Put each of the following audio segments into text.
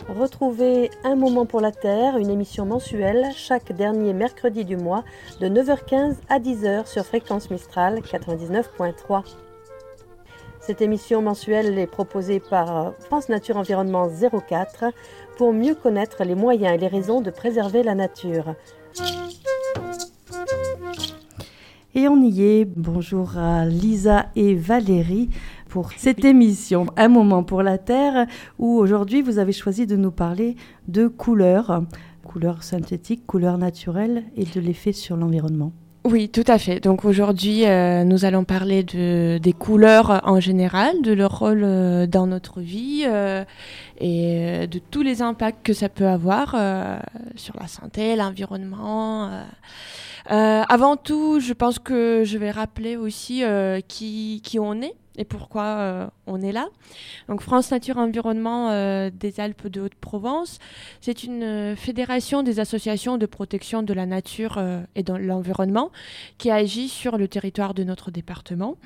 Retrouvez Un moment pour la Terre, une émission mensuelle chaque dernier mercredi du mois de 9h15 à 10h sur Fréquence Mistral 99.3. Cette émission mensuelle est proposée par France Nature Environnement 04 pour mieux connaître les moyens et les raisons de préserver la nature. Et on y est. Bonjour à Lisa et Valérie pour cette émission Un moment pour la Terre où aujourd'hui vous avez choisi de nous parler de couleurs synthétiques, couleurs naturelles et de l'effet sur l'environnement. Oui, tout à fait. Donc aujourd'hui, nous allons parler des couleurs en général, de leur rôle dans notre vie et de tous les impacts que ça peut avoir sur la santé, l'environnement. Avant tout, je pense que je vais rappeler aussi qui on est et pourquoi on est là. Donc France Nature Environnement des Alpes de Haute-Provence, c'est une fédération des associations de protection de la nature et de l'environnement qui agit sur le territoire de notre département.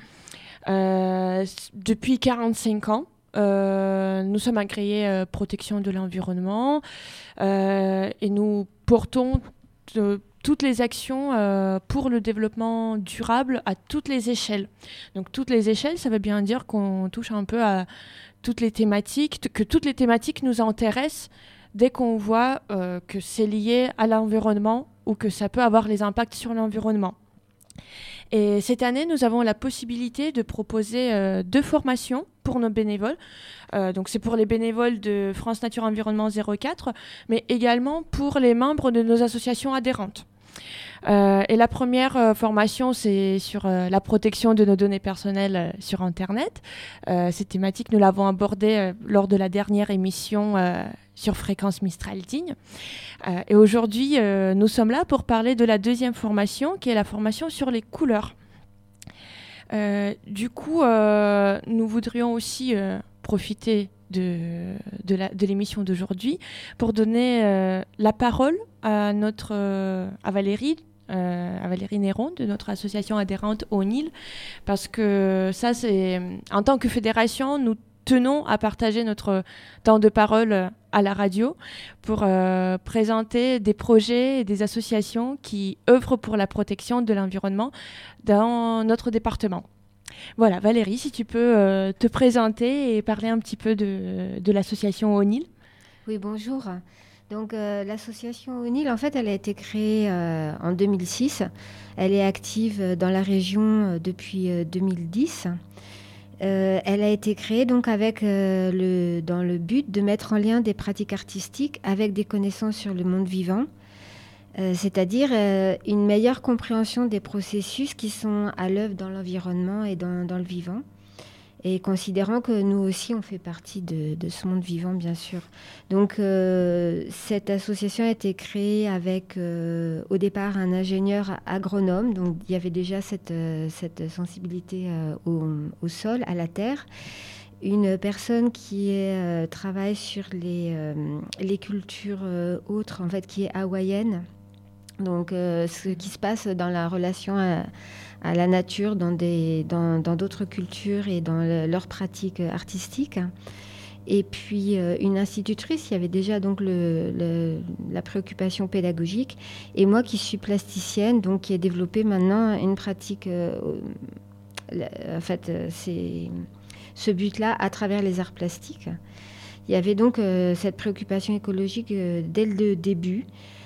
Depuis 45 ans, nous sommes agréés protection de l'environnement et nous portons toutes les actions pour le développement durable à toutes les échelles. Donc toutes les échelles, ça veut bien dire qu'on touche un peu à toutes les thématiques, que toutes les thématiques nous intéressent dès qu'on voit que c'est lié à l'environnement ou que ça peut avoir les impacts sur l'environnement. Et cette année, nous avons la possibilité de proposer 2 formations pour nos bénévoles. Donc c'est pour les bénévoles de France Nature Environnement 04, mais également pour les membres de nos associations adhérentes. Et la première formation, c'est sur la protection de nos données personnelles sur Internet. Cette thématique, nous l'avons abordée lors de la dernière émission sur Fréquence Mistral Digne. Et aujourd'hui, nous sommes là pour parler de la deuxième formation, qui est la formation sur les couleurs. Du coup, nous voudrions aussi profiter de l'émission d'aujourd'hui pour donner la parole à Valérie Néron de notre association adhérente au Nil, parce que ça, c'est en tant que fédération, nous tenons à partager notre temps de parole à la radio pour présenter des projets et des associations qui œuvrent pour la protection de l'environnement dans notre département. Voilà, Valérie, si tu peux te présenter et parler un petit peu de l'association au Nil. Oui, bonjour. Donc l'association au Nil, en fait, elle a été créée en 2006. Elle est active dans la région depuis 2010. Elle a été créée donc dans le but de mettre en lien des pratiques artistiques avec des connaissances sur le monde vivant, c'est-à-dire une meilleure compréhension des processus qui sont à l'œuvre dans l'environnement et dans le vivant. Et considérant que nous aussi, on fait partie de ce monde vivant, bien sûr. Donc, cette association a été créée avec, au départ, un ingénieur agronome. Donc, il y avait déjà cette sensibilité au sol, à la terre. Une personne qui travaille sur les cultures autres, en fait, qui est hawaïenne. Donc, ce qui se passe dans la relation à la nature dans d'autres cultures et dans leurs pratiques artistiques. Et puis, une institutrice, il y avait déjà donc la préoccupation pédagogique. Et moi qui suis plasticienne, donc qui ai développé maintenant une pratique, en fait, c'est ce but-là à travers les arts plastiques. Il y avait donc cette préoccupation écologique dès le début.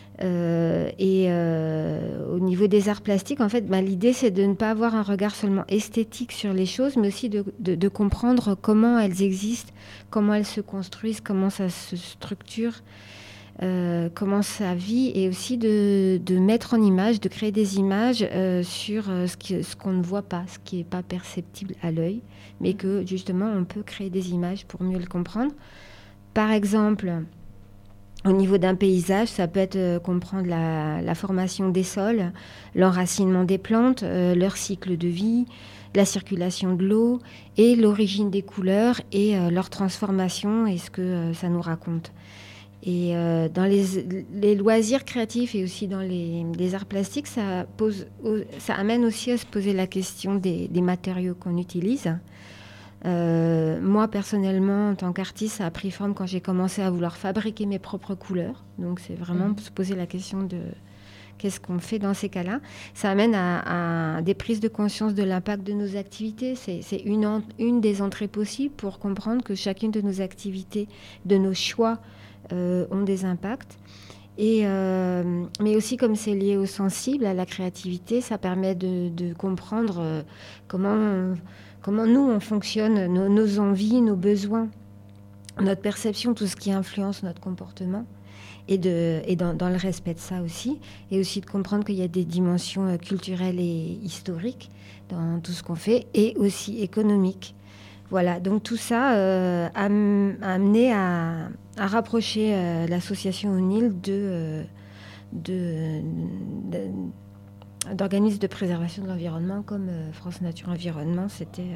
Au niveau des arts plastiques, en fait, l'idée, c'est de ne pas avoir un regard seulement esthétique sur les choses, mais aussi de comprendre comment elles existent, comment elles se construisent, comment ça se structure, comment ça vit, et aussi de mettre en image, de créer des images sur ce qu'on ne voit pas, ce qui n'est pas perceptible à l'œil, mais que justement, on peut créer des images pour mieux le comprendre. Par exemple, au niveau d'un paysage, ça peut être comprendre la formation des sols, l'enracinement des plantes, leur cycle de vie, la circulation de l'eau et l'origine des couleurs et leur transformation et ce que ça nous raconte. Et dans les loisirs créatifs et aussi dans les arts plastiques, ça amène aussi à se poser la question des matériaux qu'on utilise. Moi, personnellement, en tant qu'artiste, ça a pris forme quand j'ai commencé à vouloir fabriquer mes propres couleurs. Donc, c'est vraiment se poser la question de qu'est-ce qu'on fait dans ces cas-là. Ça amène à des prises de conscience de l'impact de nos activités. C'est une des entrées possibles pour comprendre que chacune de nos activités, de nos choix, ont des impacts. Mais aussi, comme c'est lié au sensible, à la créativité, ça permet de comprendre comment nous, on fonctionne, nos envies, nos besoins, notre perception, tout ce qui influence notre comportement, et dans le respect de ça aussi, et aussi de comprendre qu'il y a des dimensions culturelles et historiques dans tout ce qu'on fait, et aussi économiques. Voilà, donc tout ça a amené à rapprocher l'association O'Neill d'organismes de préservation de l'environnement comme France Nature Environnement. C'était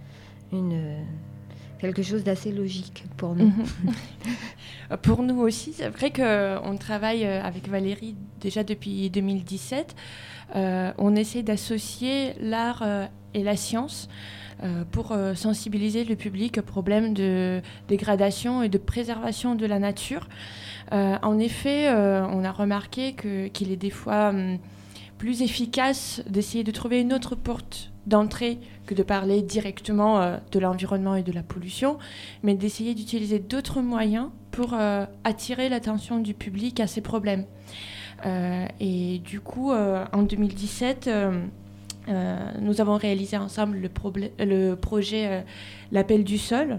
quelque chose d'assez logique pour nous. Pour nous aussi, c'est vrai qu'on travaille avec Valérie déjà depuis 2017. On essaie d'associer l'art et la science pour sensibiliser le public au problème de dégradation et de préservation de la nature. En effet, on a remarqué qu'il est des fois plus efficace d'essayer de trouver une autre porte d'entrée que de parler directement de l'environnement et de la pollution, mais d'essayer d'utiliser d'autres moyens pour attirer l'attention du public à ces problèmes. Et du coup, en 2017, nous avons réalisé ensemble le projet L'Appel du Sol.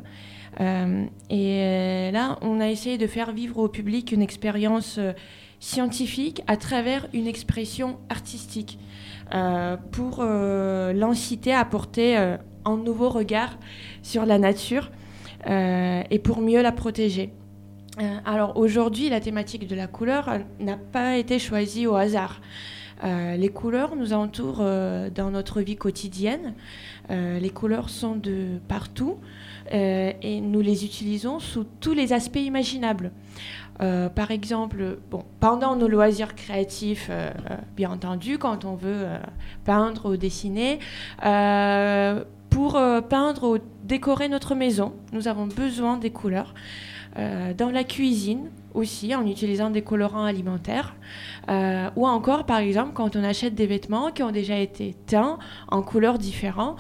Et là, on a essayé de faire vivre au public une expérience scientifique à travers une expression artistique pour l'inciter à porter un nouveau regard sur la nature et pour mieux la protéger. Alors aujourd'hui, la thématique de la couleur n'a pas été choisie au hasard. Les couleurs nous entourent dans notre vie quotidienne. Les couleurs sont de partout et nous les utilisons sous tous les aspects imaginables. Par exemple, pendant nos loisirs créatifs, bien entendu, quand on veut peindre ou dessiner, pour peindre ou décorer notre maison, nous avons besoin des couleurs. Dans la cuisine aussi, en utilisant des colorants alimentaires, ou encore, par exemple, quand on achète des vêtements qui ont déjà été teints en couleurs différentes,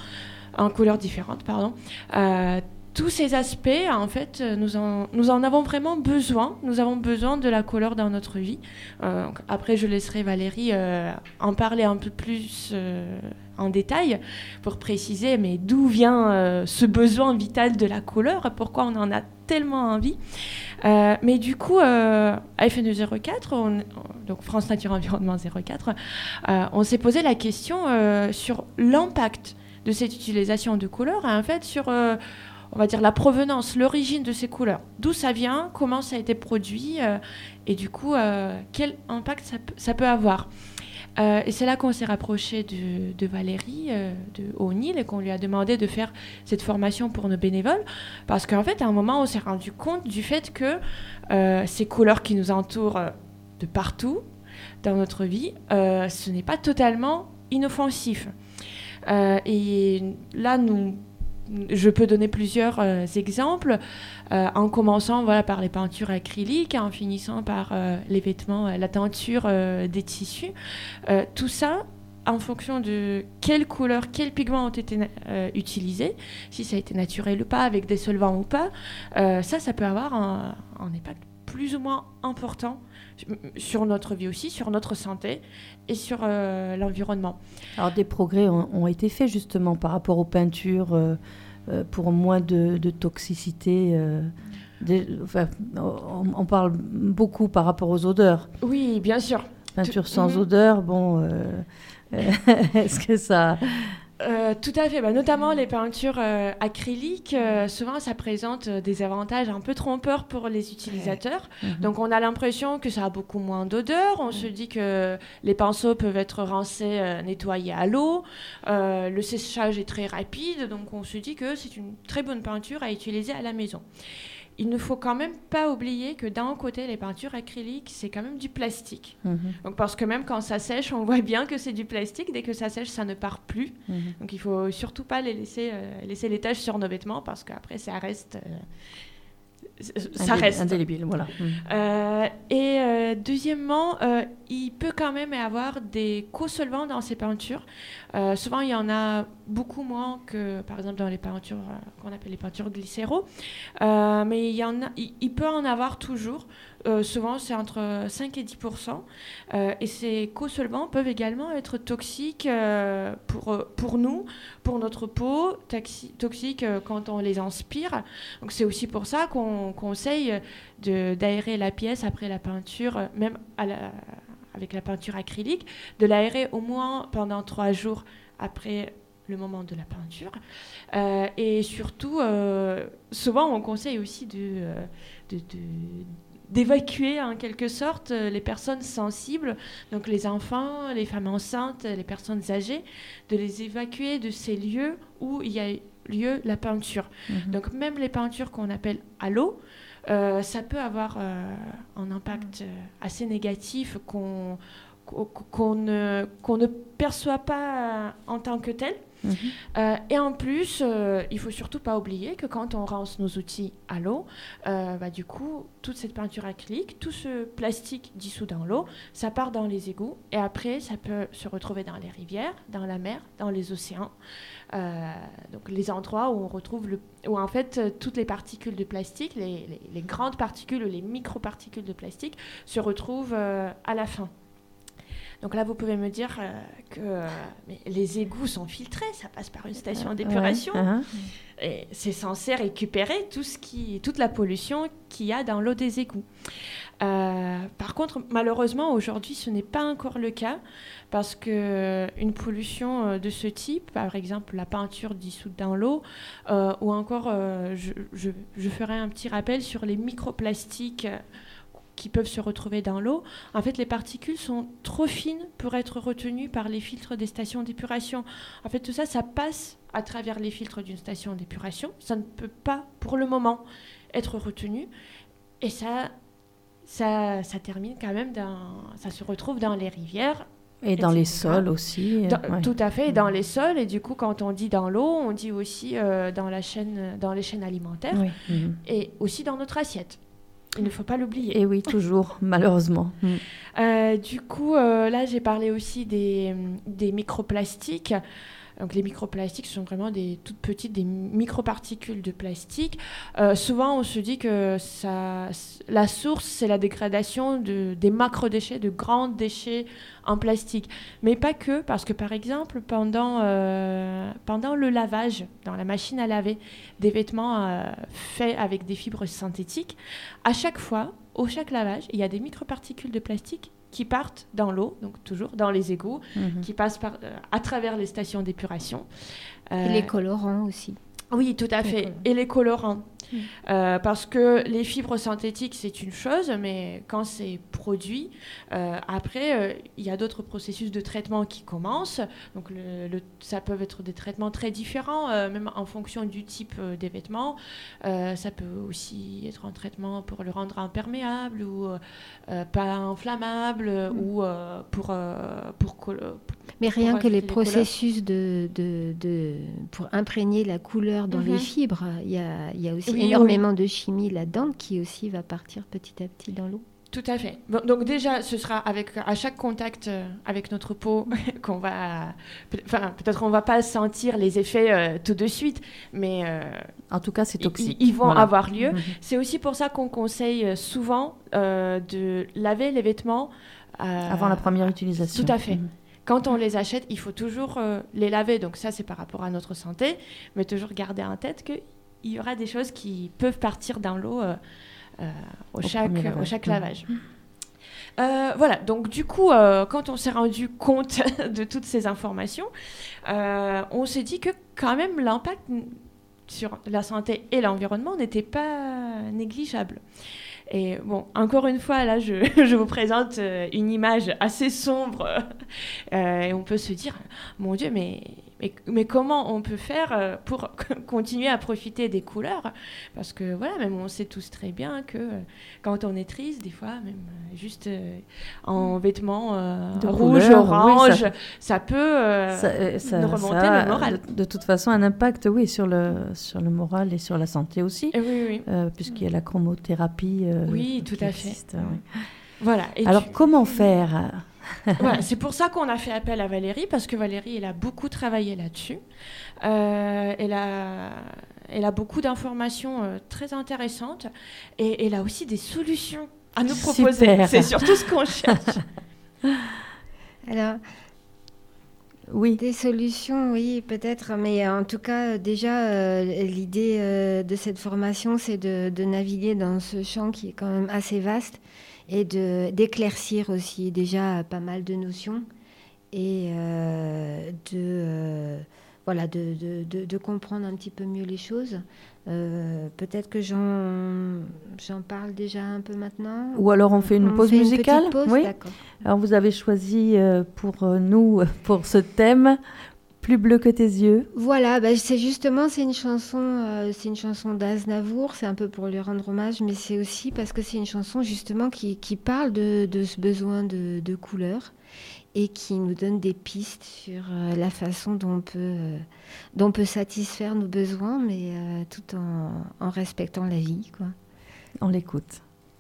tous ces aspects, en fait, nous en avons vraiment besoin. Nous avons besoin de la couleur dans notre vie. Après, je laisserai Valérie en parler un peu plus en détail pour préciser mais d'où vient ce besoin vital de la couleur, pourquoi on en a tellement envie. Mais du coup, à FNE 04, donc France Nature Environnement 04, on s'est posé la question sur l'impact de cette utilisation de couleurs et en fait sur... on va dire la provenance, l'origine de ces couleurs. D'où ça vient, comment ça a été produit et du coup, quel impact ça peut avoir. Et c'est là qu'on s'est rapproché de Valérie de O'Neill et qu'on lui a demandé de faire cette formation pour nos bénévoles parce qu'en fait, à un moment, on s'est rendu compte du fait que ces couleurs qui nous entourent de partout dans notre vie, ce n'est pas totalement inoffensif. Et là, je peux donner plusieurs exemples, en commençant par les peintures acryliques, en finissant par les vêtements, la teinture des tissus. Tout ça, en fonction de quelles couleurs, quels pigments ont été utilisés, si ça a été naturel ou pas, avec des solvants ou pas, ça peut avoir un impact plus ou moins important sur notre vie aussi, sur notre santé et sur l'environnement. Alors des progrès ont été faits justement par rapport aux peintures pour moins de toxicité. On parle beaucoup par rapport aux odeurs. Oui, bien sûr. Peinture sans odeur, est-ce que ça... Tout à fait, notamment les peintures acryliques, souvent ça présente des avantages un peu trompeurs pour les utilisateurs. Donc on a l'impression que ça a beaucoup moins d'odeur, on se dit que les pinceaux peuvent être rincés, nettoyés à l'eau, le séchage est très rapide, donc on se dit que c'est une très bonne peinture à utiliser à la maison. il ne faut quand même pas oublier que d'un côté, les peintures acryliques, c'est quand même du plastique. Donc, parce que même quand ça sèche, on voit bien que c'est du plastique. Dès que ça sèche, ça ne part plus. Donc, il ne faut surtout pas laisser les taches sur nos vêtements parce qu'après, ça reste... indélébile, voilà. Deuxièmement, il peut quand même y avoir des co-solvants dans ces peintures. Souvent, il y en a beaucoup moins que, par exemple, dans les peintures qu'on appelle les peintures glycéro. Mais il peut en avoir toujours. Souvent, c'est entre 5 et 10%. Et ces co-solvants peuvent également être toxiques pour nous, pour notre peau, toxiques quand on les inspire. Donc, c'est aussi pour ça qu'on conseille d'aérer la pièce après la peinture, même avec la peinture acrylique, de l'aérer au moins pendant 3 jours après le moment de la peinture. Et surtout, souvent, on conseille aussi d'évacuer en quelque sorte les personnes sensibles, donc les enfants, les femmes enceintes, les personnes âgées, de les évacuer de ces lieux où il y a lieu la peinture. Donc même les peintures qu'on appelle à l'eau, ça peut avoir un impact assez négatif qu'on ne perçoit pas en tant que tel. Et en plus, il ne faut surtout pas oublier que quand on rince nos outils à l'eau, du coup, toute cette peinture acrylique, tout ce plastique dissous dans l'eau, ça part dans les égouts et après, ça peut se retrouver dans les rivières, dans la mer, dans les océans. Donc les endroits où on retrouve où en fait toutes les particules de plastique, les grandes particules, les microparticules de plastique se retrouvent à la fin. Donc là, vous pouvez me dire que mais les égouts sont filtrés, ça passe par une station d'épuration. Et c'est censé récupérer toute la pollution qu'il y a dans l'eau des égouts. Par contre, malheureusement, aujourd'hui, ce n'est pas encore le cas parce qu'une pollution de ce type, par exemple la peinture dissoute dans l'eau, ou encore, je ferai un petit rappel sur les microplastiques qui peuvent se retrouver dans l'eau. En fait, les particules sont trop fines pour être retenues par les filtres des stations d'épuration. En fait, tout ça, ça passe à travers les filtres d'une station d'épuration. Ça ne peut pas, pour le moment, être retenu. Et ça termine quand même ça se retrouve dans les rivières. Et dans les sols aussi. Tout à fait, dans les sols. Et du coup, quand on dit dans l'eau, on dit aussi dans les chaînes alimentaires et aussi dans notre assiette. Il ne faut pas l'oublier. Et oui, toujours, malheureusement. Du coup, là, j'ai parlé aussi des microplastiques. Donc, les microplastiques sont vraiment des toutes petites, des microparticules de plastique. Souvent, on se dit que la source, c'est la dégradation des macrodéchets, de grands déchets en plastique. Mais pas que, parce que, par exemple, pendant le lavage, dans la machine à laver, des vêtements faits avec des fibres synthétiques, à chaque lavage, il y a des microparticules de plastique qui partent dans l'eau, donc toujours dans les égouts, qui passent à travers les stations d'épuration. Et les colorants aussi. Oui, tout à fait. Et les colorants. Parce que les fibres synthétiques, c'est une chose, mais quand c'est produit, après, il y a d'autres processus de traitement qui commencent. Donc, ça peut être des traitements très différents, même en fonction du type des vêtements. Ça peut aussi être un traitement pour le rendre imperméable ou pas inflammable ou mais rien que les processus pour imprégner la couleur dans les fibres, il y a aussi énormément de chimie là-dedans qui aussi va partir petit à petit dans l'eau. Tout à fait. Bon, donc déjà, ce sera à chaque contact avec notre peau qu'on va... peut-être on ne va pas sentir les effets tout de suite, mais... en tout cas, c'est toxique. Ils vont avoir lieu. C'est aussi pour ça qu'on conseille souvent de laver les vêtements... avant la première utilisation. Tout à fait. Quand on les achète, il faut toujours les laver. Donc ça, c'est par rapport à notre santé, mais toujours garder en tête qu'il y aura des choses qui peuvent partir dans l'eau au chaque lavage. Voilà, donc du coup, quand on s'est rendu compte de toutes ces informations, on s'est dit que quand même l'impact sur la santé et l'environnement n'était pas négligeable. Et bon, encore une fois, là, je vous présente une image assez sombre et on peut se dire, mon Dieu, mais Mais comment on peut faire pour continuer à profiter des couleurs? Parce que voilà, même on sait tous très bien que quand on est triste, des fois, même juste en vêtements rouge, orange, ça peut nous remonter le moral. De toute façon, un impact, oui, sur le moral et sur la santé aussi, oui. puisqu'il y a la chromothérapie. Oui, tout à fait. Existe, oui. Voilà. Et alors, comment faire? Voilà, c'est pour ça qu'on a fait appel à Valérie, parce que Valérie, elle a beaucoup travaillé là-dessus. Elle a beaucoup d'informations très intéressantes et elle a aussi des solutions à nous proposer. Super. C'est surtout ce qu'on cherche. Alors, oui. Des solutions, oui, peut-être. Mais en tout cas, déjà, l'idée de cette formation, c'est de naviguer dans ce champ qui est quand même assez vaste et d'éclaircir aussi déjà pas mal de notions et de comprendre un petit peu mieux les choses. Peut-être que j'en parle déjà un peu maintenant. Ou alors on fait une pause musicale. Une petite pause, oui. D'accord. Alors vous avez choisi pour nous, pour ce thème, Plus bleu que tes yeux. Voilà, c'est une chanson d'Aznavour, c'est un peu pour lui rendre hommage, mais c'est aussi parce que c'est une chanson justement qui parle de ce besoin de couleur et qui nous donne des pistes sur la façon dont on peut satisfaire nos besoins, mais tout en respectant la vie, quoi. On l'écoute.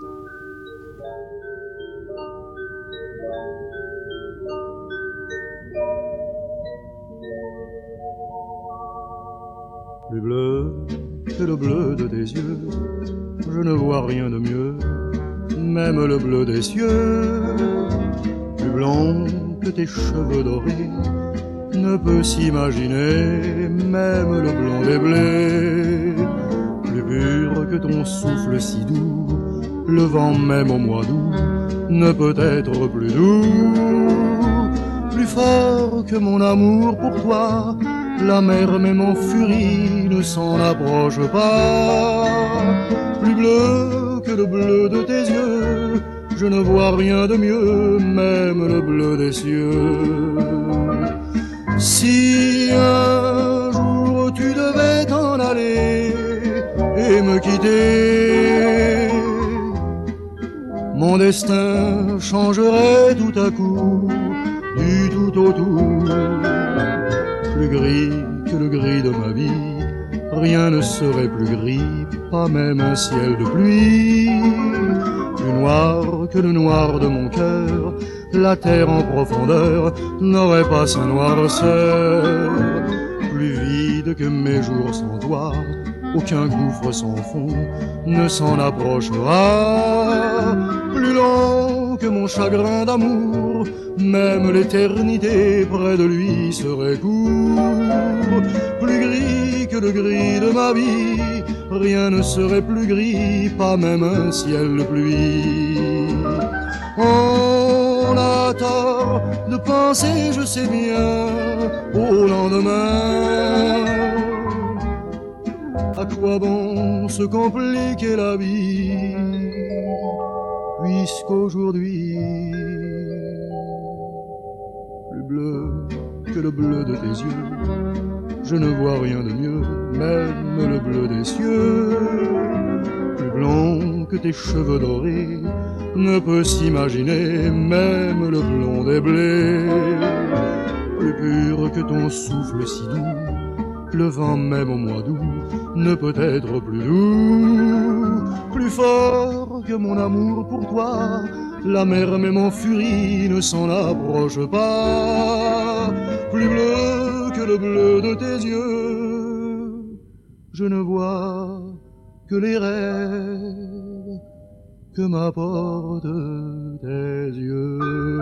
Plus bleu que le bleu de tes yeux, je ne vois rien de mieux, même le bleu des cieux. Plus blanc que tes cheveux dorés, ne peut s'imaginer, même le blanc des blés. Plus pur que ton souffle si doux, le vent même au mois d'août ne peut être plus doux. Plus fort que mon amour pour toi, la mer même en furie ne s'en approche pas. Plus bleu que le bleu de tes yeux, je ne vois rien de mieux, même le bleu des cieux. Si un jour tu devais t'en aller et me quitter, mon destin changerait tout à coup, du tout au tout. Plus gris que le gris de ma vie, rien ne serait plus gris, pas même un ciel de pluie. Plus noir que le noir de mon cœur, la terre en profondeur n'aurait pas sa noirceur. Plus vide que mes jours sans toi, aucun gouffre sans fond ne s'en approchera. Plus long que mon chagrin d'amour, même l'éternité près de lui serait court. Plus gris que le gris de ma vie, rien ne serait plus gris, pas même un ciel de pluie. On a tort de penser, je sais bien, au lendemain. À quoi bon se compliquer la vie, puisqu'aujourd'hui, plus bleu que le bleu de tes yeux, je ne vois rien de mieux, même le bleu des cieux. Plus blond que tes cheveux dorés, ne peut s'imaginer, même le blond des blés. Plus pur que ton souffle si doux, le vent même au mois d'août ne peut être plus doux. Plus fort que mon amour pour toi, la mer même en furie ne s'en approche pas. Plus bleu que le bleu de tes yeux, je ne vois que les rêves que m'apportent tes yeux.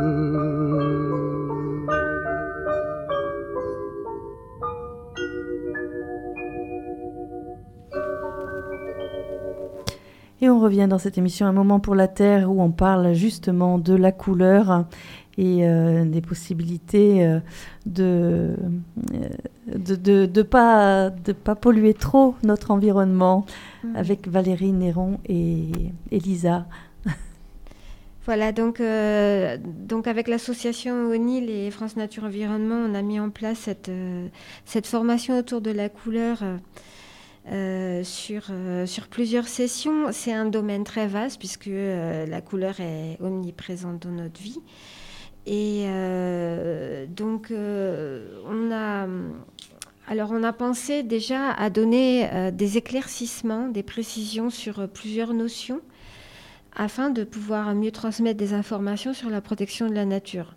Et on revient dans cette émission Un moment pour la Terre où on parle justement de la couleur et des possibilités de pas polluer trop notre environnement avec Valérie Néron et Elisa. Voilà, donc avec l'association ONIL et France Nature Environnement, on a mis en place cette formation autour de la couleur sur plusieurs sessions. C'est un domaine très vaste puisque la couleur est omniprésente dans notre vie. Et on a pensé déjà à donner des éclaircissements, des précisions sur plusieurs notions afin de pouvoir mieux transmettre des informations sur la protection de la nature.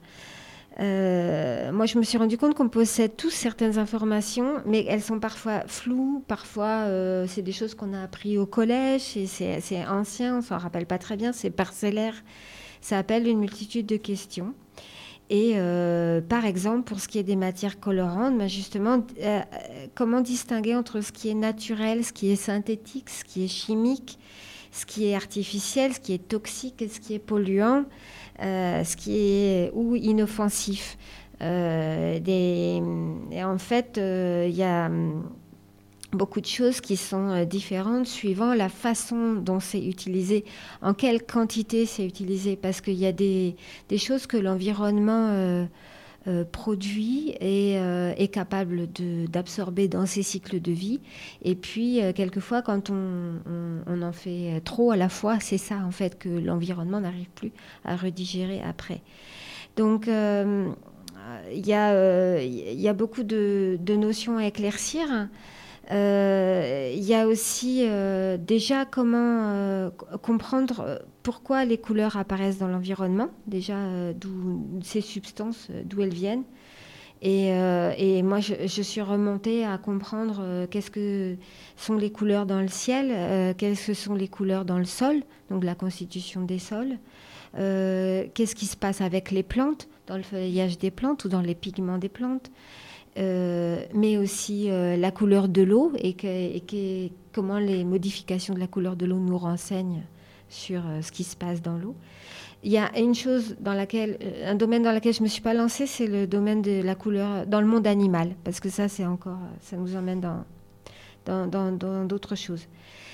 Moi, je me suis rendu compte qu'on possède tous certaines informations, mais elles sont parfois floues, parfois c'est des choses qu'on a appris au collège, et c'est ancien, on ne s'en rappelle pas très bien, c'est parcellaire, ça appelle une multitude de questions. Et par exemple, pour ce qui est des matières colorantes, justement, comment distinguer entre ce qui est naturel, ce qui est synthétique, ce qui est chimique, ce qui est artificiel, ce qui est toxique, ce qui est polluant, ce qui est ou inoffensif. Et en fait, il y a beaucoup de choses qui sont différentes suivant la façon dont c'est utilisé, en quelle quantité c'est utilisé, parce qu'il y a des choses que l'environnement produit et est capable d'absorber dans ses cycles de vie. Et puis, quelquefois, quand on en fait trop à la fois, c'est ça, en fait, que l'environnement n'arrive plus à redigérer après. Donc, il y a beaucoup de notions à éclaircir. Il y a aussi déjà comment comprendre pourquoi les couleurs apparaissent dans l'environnement, déjà d'où ces substances, d'où elles viennent. Et moi, je suis remontée à comprendre qu'est-ce que sont les couleurs dans le ciel, quelles que sont les couleurs dans le sol, donc la constitution des sols, qu'est-ce qui se passe avec les plantes, dans le feuillage des plantes ou dans les pigments des plantes. Mais aussi la couleur de l'eau et comment les modifications de la couleur de l'eau nous renseignent sur ce qui se passe dans l'eau. Il y a une chose un domaine dans lequel je ne me suis pas lancée, c'est le domaine de la couleur dans le monde animal, parce que ça nous emmène dans d'autres choses.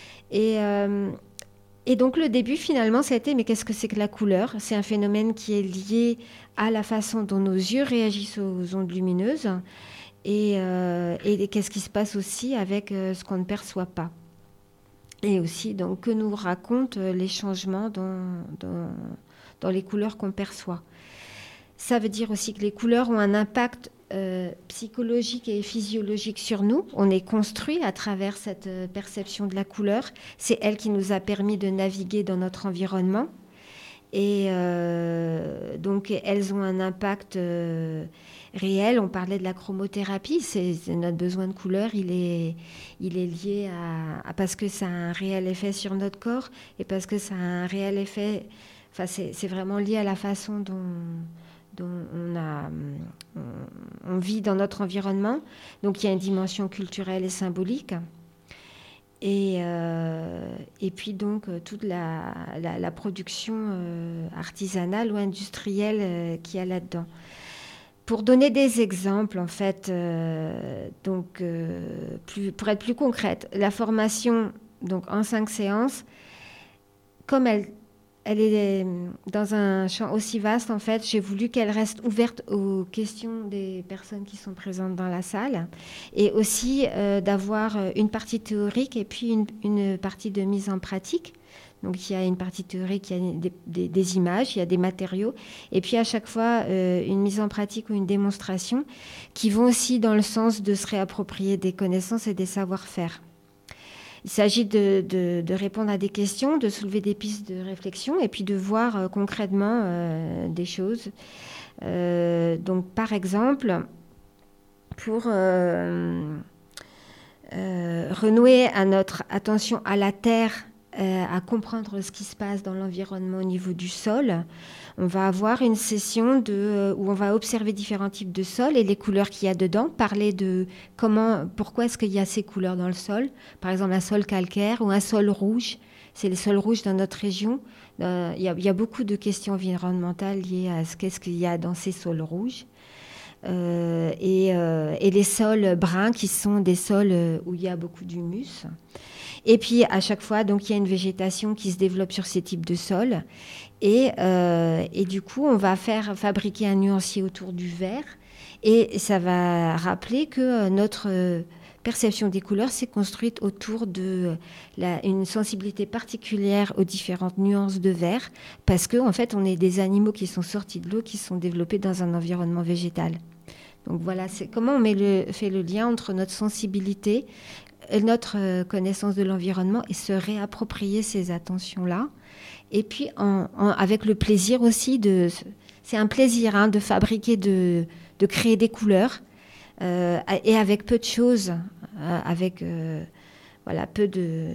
Et donc le début finalement, ça a été mais qu'est-ce que c'est que la couleur ? C'est un phénomène qui est lié à la façon dont nos yeux réagissent aux ondes lumineuses et qu'est-ce qui se passe aussi avec ce qu'on ne perçoit pas. Et aussi donc que nous racontent les changements dans les couleurs qu'on perçoit. Ça veut dire aussi que les couleurs ont un impact psychologique et physiologique sur nous. On est construit à travers cette perception de la couleur. C'est elle qui nous a permis de naviguer dans notre environnement. Et donc, elles ont un impact réel. On parlait de la chromothérapie. C'est notre besoin de couleur. Il est lié parce que ça a un réel effet sur notre corps et parce que ça a un réel effet... Enfin, c'est vraiment lié à la façon dont on vit dans notre environnement. Donc il y a une dimension culturelle et symbolique. Et puis donc toute la production artisanale ou industrielle qu'il y a là-dedans. Pour donner des exemples, en fait, pour être plus concrète, la formation donc, en 5 séances, comme elle est dans un champ aussi vaste, en fait, j'ai voulu qu'elle reste ouverte aux questions des personnes qui sont présentes dans la salle et aussi d'avoir une partie théorique et puis une partie de mise en pratique. Donc, il y a une partie théorique, il y a des images, il y a des matériaux et puis à chaque fois, une mise en pratique ou une démonstration qui vont aussi dans le sens de se réapproprier des connaissances et des savoir-faire. Il s'agit de répondre à des questions, de soulever des pistes de réflexion et puis de voir concrètement des choses. Donc, par exemple, pour renouer à notre attention à la terre, à comprendre ce qui se passe dans l'environnement au niveau du sol, on va avoir une session où on va observer différents types de sols et les couleurs qu'il y a dedans, parler de pourquoi est-ce qu'il y a ces couleurs dans le sol, par exemple un sol calcaire ou un sol rouge. C'est les sols rouges dans notre région. Il y a beaucoup de questions environnementales liées à qu'est-ce qu'il y a dans ces sols rouges. Et les sols bruns qui sont des sols où il y a beaucoup d'humus. Et puis, à chaque fois, donc, il y a une végétation qui se développe sur ces types de sols. Et du coup, on va fabriquer un nuancier autour du vert. Et ça va rappeler que notre perception des couleurs s'est construite autour d'une sensibilité particulière aux différentes nuances de vert. Parce qu'en fait, on est des animaux qui sont sortis de l'eau, qui sont développés dans un environnement végétal. Donc voilà, c'est comment on fait le lien entre notre sensibilité, notre connaissance de l'environnement et se réapproprier ces attentions-là. Et puis avec le plaisir aussi c'est un plaisir de fabriquer, de créer des couleurs et avec peu de choses, avec peu de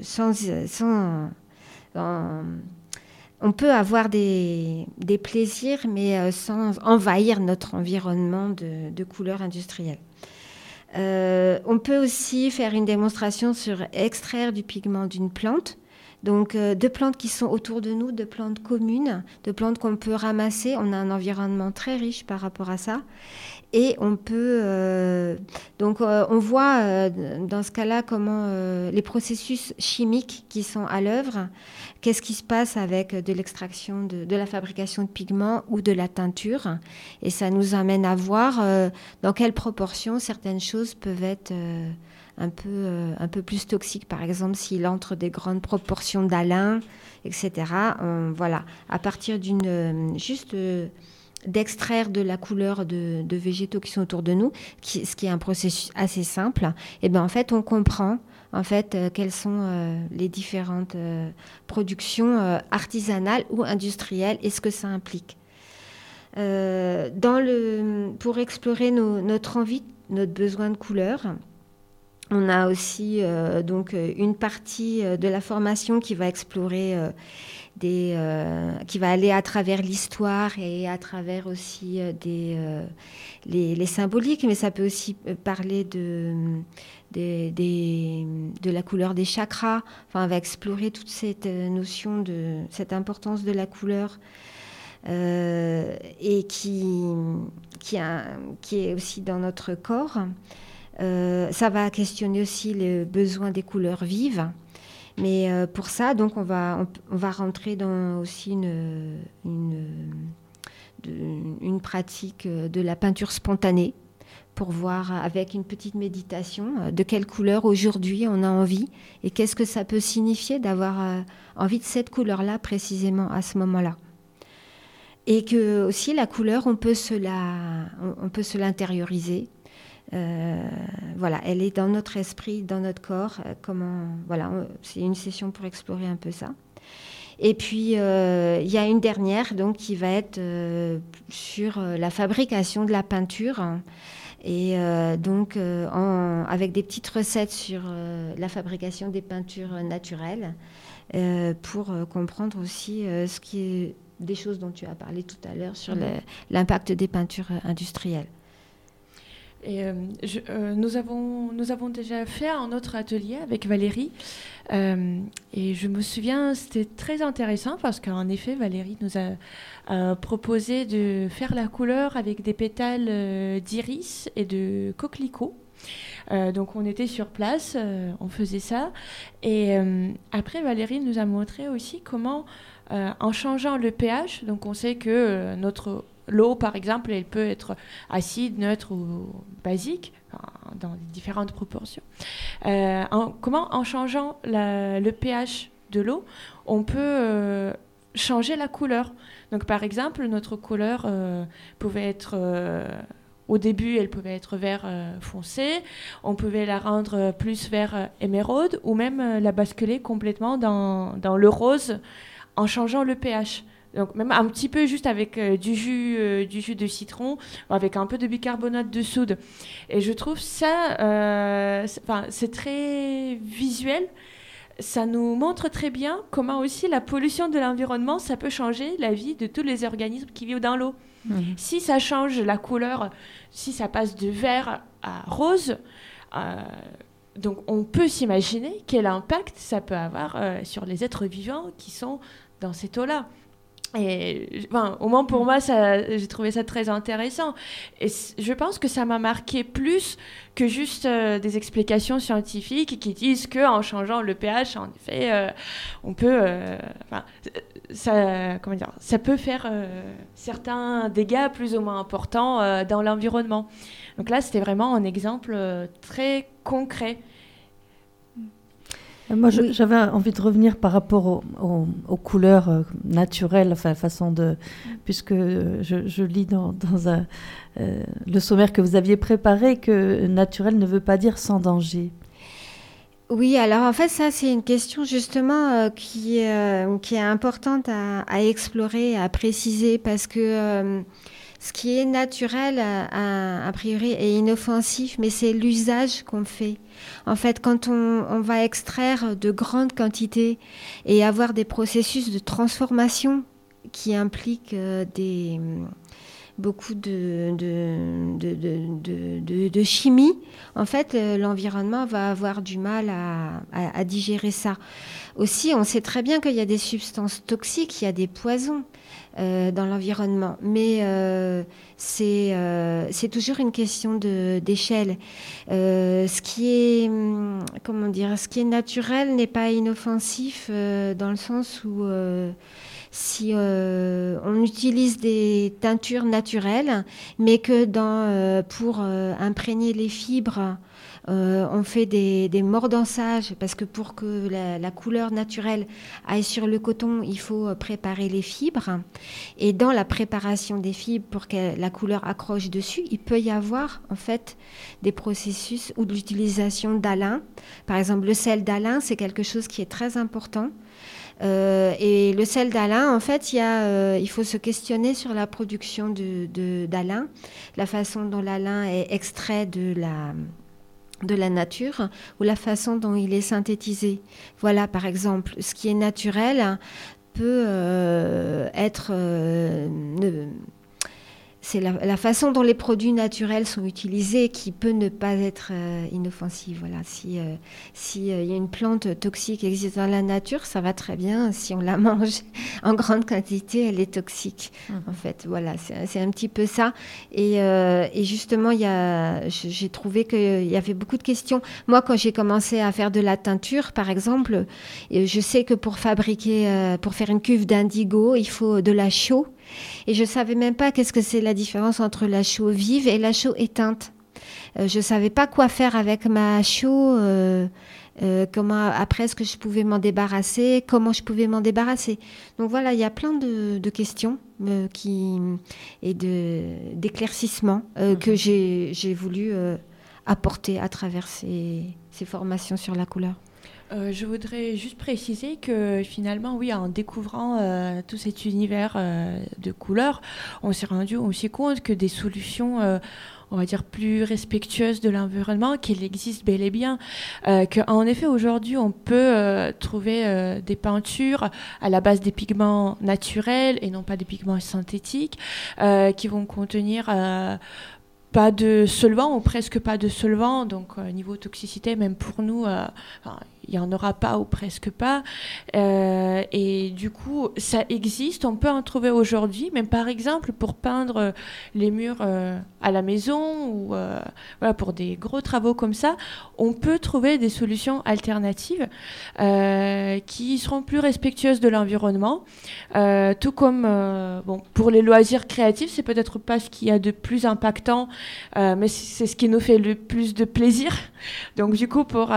on peut avoir des plaisirs, mais sans envahir notre environnement de couleurs industrielles. On peut aussi faire une démonstration sur extraire du pigment d'une plante. Donc, de plantes qui sont autour de nous, de plantes communes, de plantes qu'on peut ramasser. On a un environnement très riche par rapport à ça. Et on peut... on voit dans ce cas-là comment les processus chimiques qui sont à l'œuvre, qu'est-ce qui se passe avec de l'extraction, de la fabrication de pigments ou de la teinture. Et ça nous amène à voir dans quelle proportion certaines choses peuvent être... un peu plus toxiques, par exemple, s'il entre des grandes proportions d'alun, etc. Voilà, à partir d'extraire de la couleur de végétaux qui sont autour de nous, ce qui est un processus assez simple, et bien en fait, on comprend quelles sont les différentes productions artisanales ou industrielles et ce que ça implique. Pour explorer notre envie, notre besoin de couleur, on a aussi une partie de la formation qui va explorer qui va aller à travers l'histoire et à travers aussi les symboliques, mais ça peut aussi parler de la couleur des chakras. Enfin, on va explorer toute cette notion cette importance de la couleur et qui est aussi dans notre corps. Ça va questionner aussi le besoin des couleurs vives. Mais pour ça, donc, on va rentrer dans aussi une pratique de la peinture spontanée pour voir avec une petite méditation de quelle couleur aujourd'hui on a envie et qu'est-ce que ça peut signifier d'avoir envie de cette couleur-là précisément à ce moment-là. Et que aussi la couleur, on peut se l'intérioriser. Elle est dans notre esprit, dans notre corps. C'est une session pour explorer un peu ça. Et puis, il y a une dernière donc, qui va être sur la fabrication de la peinture. Et avec des petites recettes sur la fabrication des peintures naturelles pour comprendre aussi ce qui est des choses dont tu as parlé tout à l'heure sur l'impact des peintures industrielles. Et nous avons déjà fait un autre atelier avec Valérie et je me souviens, c'était très intéressant parce qu'en effet, Valérie nous a proposé de faire la couleur avec des pétales d'iris et de coquelicots. Donc on était sur place, on faisait ça. Et après, Valérie nous a montré aussi comment, en changeant le pH, donc on sait que l'eau, par exemple, elle peut être acide, neutre ou basique, dans différentes proportions. Comment, en changeant le pH de l'eau, on peut changer la couleur. Donc, par exemple, notre couleur pouvait être... au début, elle pouvait être vert foncé. On pouvait la rendre plus vert émeraude ou même la basculer complètement dans le rose en changeant le pH. Donc même un petit peu juste avec du jus de citron, avec un peu de bicarbonate de soude. Et je trouve ça, c'est très visuel. Ça nous montre très bien comment aussi la pollution de l'environnement, ça peut changer la vie de tous les organismes qui vivent dans l'eau. Si ça change la couleur, si ça passe de vert à rose, donc on peut s'imaginer quel impact ça peut avoir sur les êtres vivants qui sont dans cette eau-là. Et au moins pour moi, j'ai trouvé ça très intéressant. Et je pense que ça m'a marqué plus que juste des explications scientifiques qui disent qu'en changeant le pH, en effet, on peut... ça peut faire certains dégâts plus ou moins importants dans l'environnement. Donc là, c'était vraiment un exemple très concret. Moi, j'avais envie de revenir par rapport aux couleurs naturelles, puisque je lis dans le sommaire que vous aviez préparé que naturel ne veut pas dire sans danger. Oui, alors en fait, ça, c'est une question justement qui est importante à explorer, à préciser, parce que ce qui est naturel, a priori, est inoffensif, mais c'est l'usage qu'on fait. En fait, quand on va extraire de grandes quantités et avoir des processus de transformation qui impliquent beaucoup de chimie, en fait, l'environnement va avoir du mal à digérer ça. Aussi, on sait très bien qu'il y a des substances toxiques, il y a des poisons dans l'environnement, mais c'est toujours une question d'échelle. Ce qui est naturel n'est pas inoffensif dans le sens où si on utilise des teintures naturelles, mais que pour imprégner les fibres, on fait des mordançages, parce que pour que la couleur naturelle aille sur le coton, il faut préparer les fibres. Et dans la préparation des fibres, pour que la couleur accroche dessus, il peut y avoir en fait des processus ou de l'utilisation d'alun. Par exemple, le sel d'alun, c'est quelque chose qui est très important. Et le sel d'alun, en fait, il faut se questionner sur la production d'alun, la façon dont l'alun est extrait de la nature ou la façon dont il est synthétisé. Voilà, par exemple, ce qui est naturel peut être... c'est la façon dont les produits naturels sont utilisés qui peut ne pas être inoffensive. Voilà. Si y a une plante toxique qui existe dans la nature, ça va très bien. Si on la mange en grande quantité, elle est toxique. En fait, voilà, c'est un petit peu ça. Et justement, j'ai trouvé qu'il y avait beaucoup de questions. Moi, quand j'ai commencé à faire de la teinture, par exemple, je sais que pour faire une cuve d'indigo, il faut de la chaux. Et je ne savais même pas qu'est-ce que c'est la différence entre la chaux vive et la chaux éteinte. Je ne savais pas quoi faire avec ma chaux, après est-ce que je pouvais m'en débarrasser, comment je pouvais m'en débarrasser. Donc voilà, il y a plein de questions et d'éclaircissements que j'ai voulu apporter à travers ces formations sur la couleur. Je voudrais juste préciser que finalement, oui, en découvrant tout cet univers de couleurs, on s'est rendu aussi compte que des solutions, on va dire, plus respectueuses de l'environnement, qu'il existe bel et bien. Qu'en effet, aujourd'hui, on peut trouver des peintures à la base des pigments naturels et non pas des pigments synthétiques qui vont contenir... pas de solvant ou presque pas de solvant, donc niveau toxicité, même pour nous, il n'y en aura pas ou presque pas. Et du coup, ça existe, on peut en trouver aujourd'hui, même par exemple pour peindre les murs à la maison ou pour des gros travaux comme ça, on peut trouver des solutions alternatives qui seront plus respectueuses de l'environnement. Tout comme pour les loisirs créatifs, c'est peut-être pas ce qu'il y a de plus impactant, mais c'est ce qui nous fait le plus de plaisir. Donc du coup, pour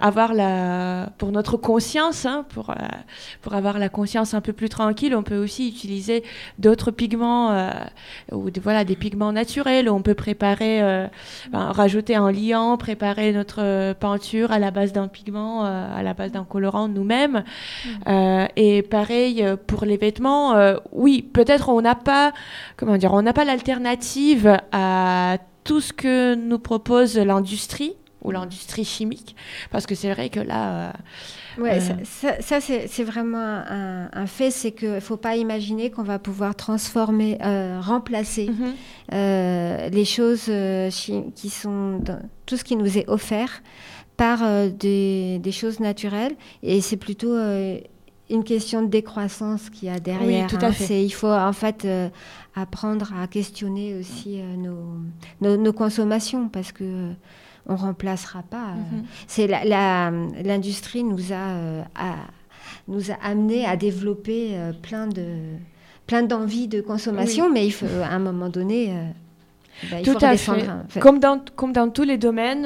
notre conscience, pour avoir la conscience un peu plus tranquille, on peut aussi utiliser d'autres pigments ou des pigments naturels. On peut préparer, rajouter un liant, préparer notre peinture à la base d'un pigment, à la base d'un colorant nous-mêmes. Et pareil pour les vêtements. Oui, peut-être on n'a pas l'alternative à tout ce que nous propose l'industrie ou l'industrie chimique, parce que c'est vrai que là... Ça c'est vraiment un fait, c'est qu'il ne faut pas imaginer qu'on va pouvoir transformer, remplacer les choses qui sont... tout ce qui nous est offert par des choses naturelles, et c'est plutôt... une question de décroissance qu'il y a derrière. Oui, tout à fait. Il faut en fait apprendre à questionner aussi nos consommations parce que on remplacera pas. C'est l'industrie nous a amené à développer plein d'envies de consommation, mais il faut, à un moment donné, il faut redescendre. En fait. Comme dans tous les domaines,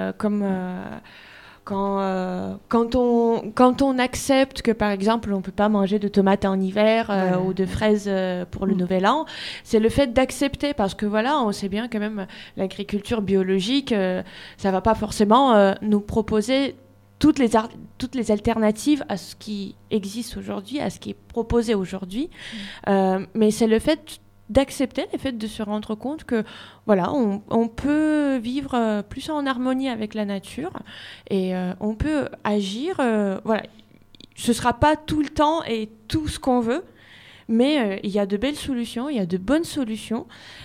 quand on accepte que, par exemple, on ne peut pas manger de tomates en hiver ou de fraises pour le Nouvel An, c'est le fait d'accepter, parce que voilà, on sait bien que même l'agriculture biologique, ça ne va pas forcément nous proposer toutes les alternatives à ce qui existe aujourd'hui, à ce qui est proposé aujourd'hui. Mais c'est le fait d'accepter, le fait de se rendre compte que voilà, on peut vivre plus en harmonie avec la nature et on peut agir. Voilà, ce ne sera pas tout le temps et tout ce qu'on veut, mais il y a de belles solutions, il y a de bonnes solutions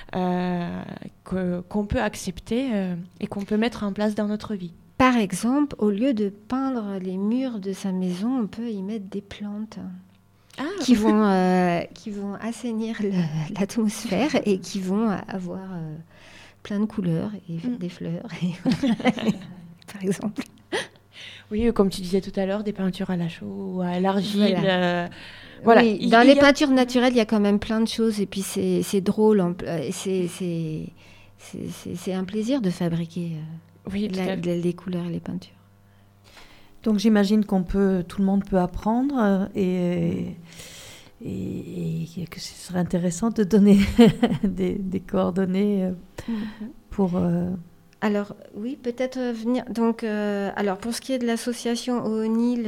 qu'on peut accepter et qu'on peut mettre en place dans notre vie. Par exemple, au lieu de peindre les murs de sa maison, on peut y mettre des plantes qui vont assainir l'atmosphère et qui vont avoir plein de couleurs et des fleurs, par exemple. Oui, comme tu disais tout à l'heure, des peintures à la chaux ou à l'argile. Voilà. Oui, dans les peintures naturelles, il y a quand même plein de choses et puis c'est drôle, c'est un plaisir de fabriquer. Oui, les couleurs et les peintures. Donc j'imagine tout le monde peut apprendre et que ce serait intéressant de donner des coordonnées pour... Alors oui, peut-être venir. Donc, alors pour ce qui est de l'association O'Neill,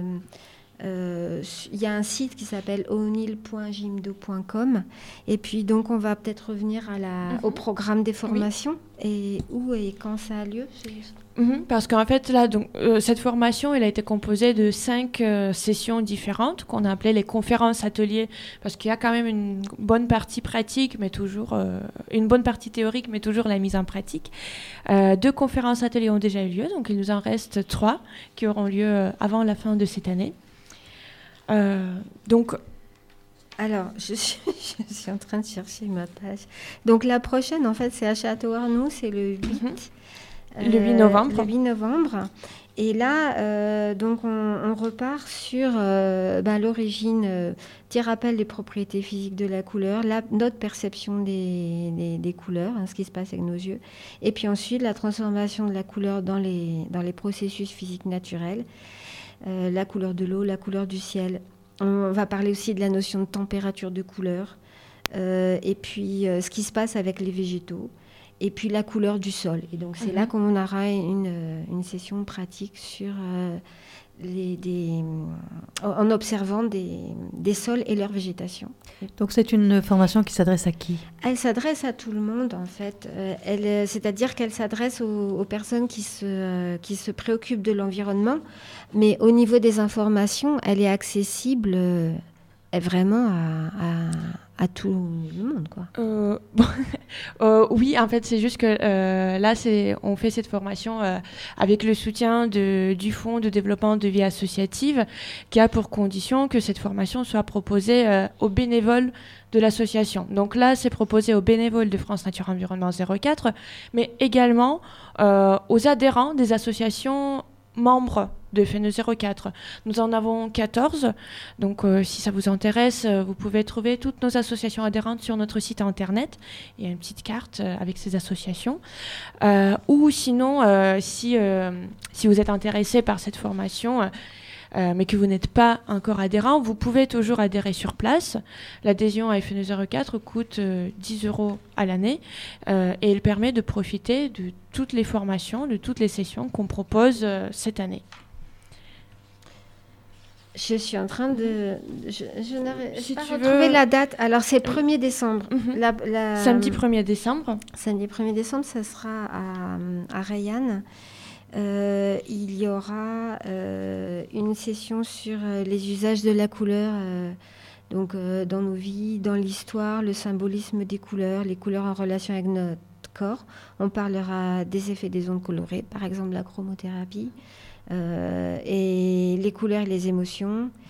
il y a un site qui s'appelle o'neill.jimdo.com et puis donc on va peut-être revenir au programme des formations et où et quand ça a lieu. Parce qu'en fait là donc cette formation elle a été composée de 5 sessions différentes qu'on a appelées les conférences ateliers parce qu'il y a quand même une bonne partie pratique mais toujours une bonne partie théorique mais toujours la mise en pratique. 2 conférences ateliers ont déjà eu lieu donc il nous en reste 3 qui auront lieu avant la fin de cette année. Donc, alors, je suis en train de chercher ma page. Donc, la prochaine, en fait, c'est à Château-Arnoux, c'est le 8. Le 8 novembre. Le 8 novembre. Et là, donc, on repart sur l'origine, petit rappel des propriétés physiques de la couleur, notre perception des couleurs, ce qui se passe avec nos yeux. Et puis ensuite, la transformation de la couleur dans les processus physiques naturels. La couleur de l'eau, la couleur du ciel. On va parler aussi de la notion de température de couleur, et puis ce qui se passe avec les végétaux, et puis la couleur du sol. Et donc c'est là qu'on aura une session pratique sur en observant des sols et leur végétation. Donc c'est une formation qui s'adresse à qui ? Elle s'adresse à tout le monde en fait. C'est-à-dire qu'elle s'adresse aux personnes qui se préoccupent de l'environnement, mais au niveau des informations, elle est accessible vraiment à tout le monde, quoi. Oui, en fait, c'est juste que là, on fait cette formation avec le soutien du Fonds de développement de vie associative, qui a pour condition que cette formation soit proposée aux bénévoles de l'association. Donc là, c'est proposé aux bénévoles de France Nature Environnement 04, mais également aux adhérents des associations membres de FNE 04. Nous en avons 14, donc si ça vous intéresse, vous pouvez trouver toutes nos associations adhérentes sur notre site internet. Il y a une petite carte avec ces associations. Ou sinon, si vous êtes intéressé par cette formation, mais que vous n'êtes pas encore adhérent, vous pouvez toujours adhérer sur place. L'adhésion à FNE 04 coûte 10 € à l'année et elle permet de profiter de toutes les formations, de toutes les sessions qu'on propose cette année. Je suis en train de... Je n'arrive pas à retrouver la date. Alors, c'est 1er décembre. Samedi 1er décembre. Samedi 1er décembre, ça sera à Rayanne. Il y aura une session sur les usages de la couleur donc, dans nos vies, dans l'histoire, le symbolisme des couleurs, les couleurs en relation avec notre corps. On parlera des effets des ondes colorées, par exemple la chromothérapie, et les couleurs et les émotions.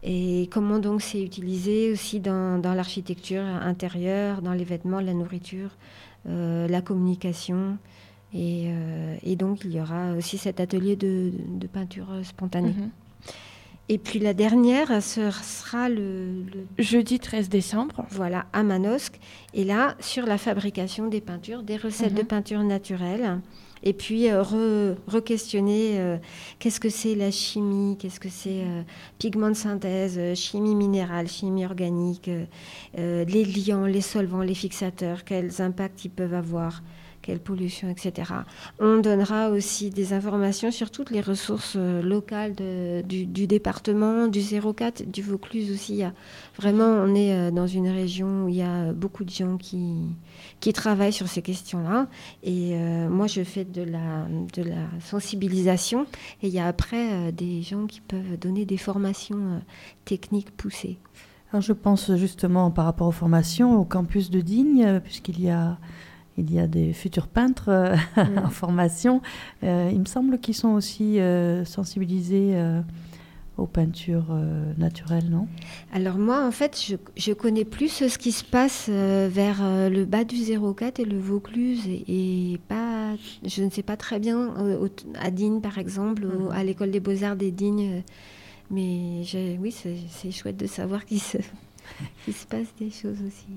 Et comment donc c'est utilisé aussi dans l'architecture intérieure, dans les vêtements, la nourriture, la communication. Et donc, il y aura aussi cet atelier de peinture spontanée. Et puis la dernière, ce sera le jeudi 13 décembre. Voilà, à Manosque. Et là, sur la fabrication des peintures, des recettes de peinture naturelle. Et puis re-questionner qu'est-ce que c'est la chimie, qu'est-ce que c'est pigments de synthèse, chimie minérale, chimie organique, les liants, les solvants, les fixateurs, quels impacts ils peuvent avoir, quelle pollution, etc. On donnera aussi des informations sur toutes les ressources locales du département, du 04, du Vaucluse aussi. Vraiment, on est dans une région où il y a beaucoup de gens qui travaillent sur ces questions-là. Et moi, je fais de la sensibilisation. Et il y a après des gens qui peuvent donner des formations techniques poussées. Alors, je pense justement par rapport aux formations au campus de Digne, puisqu'il y a des futurs peintres en formation. Il me semble qu'ils sont aussi sensibilisés aux peintures naturelles, non ? Alors moi, en fait, je connais plus ce qui se passe vers le bas du 04 et le Vaucluse. Et je ne sais pas très bien à Digne, par exemple, ou à l'École des Beaux-Arts des Dignes. Mais oui, c'est chouette de savoir qu'il se passe des choses aussi.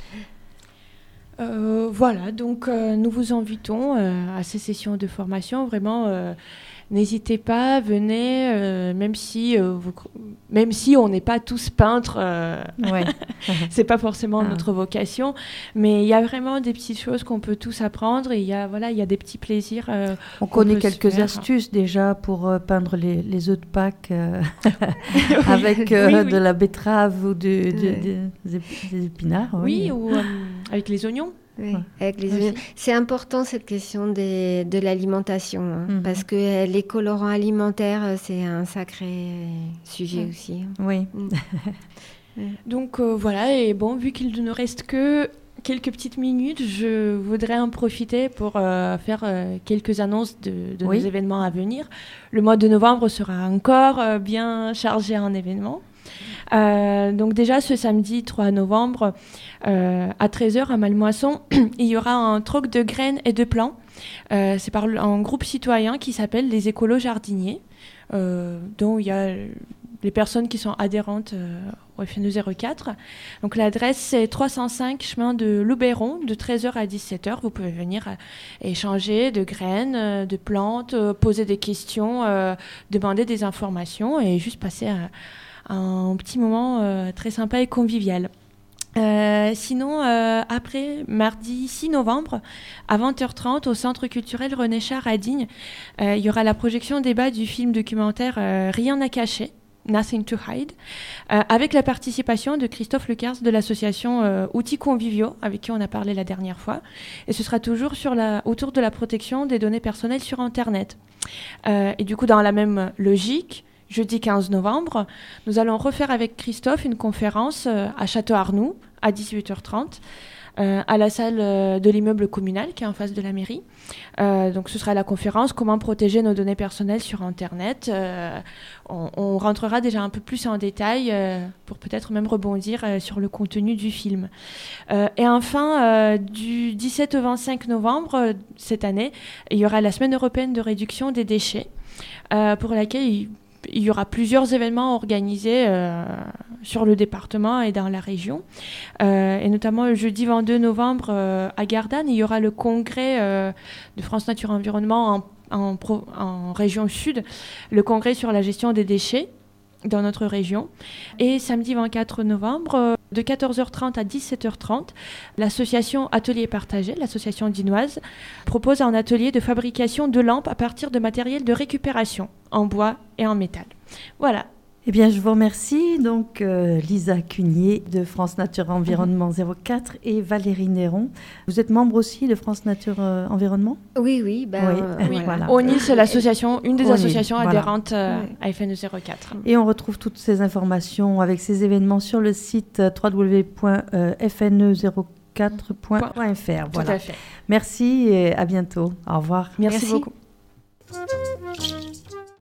Voilà, donc nous vous invitons à ces sessions de formation. Vraiment, n'hésitez pas, venez, même si on n'est pas tous peintres, c'est pas forcément notre vocation, mais il y a vraiment des petites choses qu'on peut tous apprendre et il y a des petits plaisirs. On connaît quelques astuces déjà pour peindre les œufs de Pâques avec de la betterave ou des épinards. Oui, ou avec les oignons. Oui, avec les oignons. C'est important cette question de l'alimentation, parce que les colorants alimentaires, c'est un sacré sujet aussi. Oui. Donc voilà, et bon, vu qu'il ne nous reste que quelques petites minutes, je voudrais en profiter pour faire quelques annonces de nos événements à venir. Le mois de novembre sera encore bien chargé en événements. Donc déjà ce samedi 3 novembre à 13h à Mallemoisson, il y aura un troc de graines et de plants. C'est par un groupe citoyen qui s'appelle les écolos jardiniers, dont il y a les personnes qui sont adhérentes au FNE 04. Donc l'adresse c'est 305 chemin de Loubeyron de 13h à 17h. Vous pouvez venir échanger de graines, de plantes, poser des questions, demander des informations et juste passer un petit moment très sympa et convivial. Sinon, après, mardi 6 novembre, à 20h30, au Centre culturel René Char à Digne, il y aura la projection débat du film documentaire Rien à cacher, Nothing to Hide, avec la participation de Christophe Lecars de l'association Outils Conviviaux, avec qui on a parlé la dernière fois. Et ce sera toujours autour de la protection des données personnelles sur Internet. Et du coup, dans la même logique, jeudi 15 novembre, nous allons refaire avec Christophe une conférence à Château-Arnoux à 18h30 à la salle de l'immeuble communal qui est en face de la mairie. Donc ce sera la conférence « Comment protéger nos données personnelles sur Internet ». On rentrera déjà un peu plus en détail pour peut-être même rebondir sur le contenu du film. Et enfin, du 17 au 25 novembre cette année, il y aura la Semaine européenne de réduction des déchets pour laquelle il y aura plusieurs événements organisés sur le département et dans la région. Et notamment le jeudi 22 novembre à Gardanne, il y aura le congrès de France Nature Environnement en région sud, le congrès sur la gestion des déchets dans notre région. Et samedi 24 novembre, de 14h30 à 17h30, l'association Atelier Partagé, l'association dinoise, propose un atelier de fabrication de lampes à partir de matériel de récupération en bois et en métal. Voilà. Eh bien, je vous remercie. Donc, Lisa Cugnier de France Nature Environnement 04 et Valérie Néron. Vous êtes membre aussi de France Nature Environnement ? Oui. Voilà. ONIL, c'est l'association, une des associations adhérentes à FNE 04. Et on retrouve toutes ces informations avec ces événements sur le site www.fne04.fr. Tout à fait. Merci et à bientôt. Au revoir. Merci beaucoup.